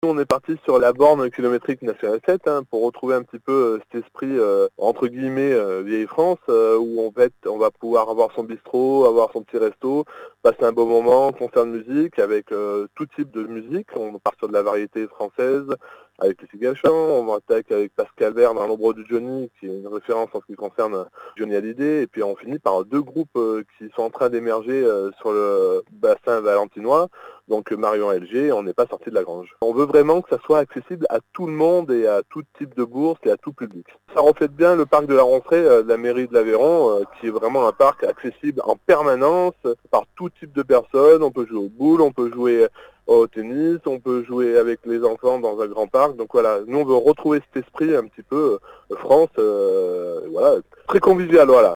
On est parti sur la borne kilométrique nationale 7 pour retrouver un petit peu cet esprit entre guillemets vieille France où en fait on va pouvoir avoir son bistrot, avoir son petit resto, passer un beau moment, concert de musique avec tout type de musique. On part sur de la variété française avec les Cigachans, on va attaquer avec Pascal Verne dans l'ombre du Johnny qui est une référence en ce qui concerne Johnny Hallyday et puis on finit par deux groupes qui sont en train d'émerger sur le bassin valentinois. Donc Marion LG, on n'est pas sorti de la grange. On veut vraiment que ça soit accessible à tout le monde et à tout type de bourse et à tout public. Ça reflète bien le parc de la Ronceraie de la mairie de l'Aveyron, qui est vraiment un parc accessible en permanence par tout type de personnes. On peut jouer aux boules, on peut jouer au tennis, on peut jouer avec les enfants dans un grand parc. Donc voilà, nous on veut retrouver cet esprit un petit peu France, voilà, très convivial, voilà.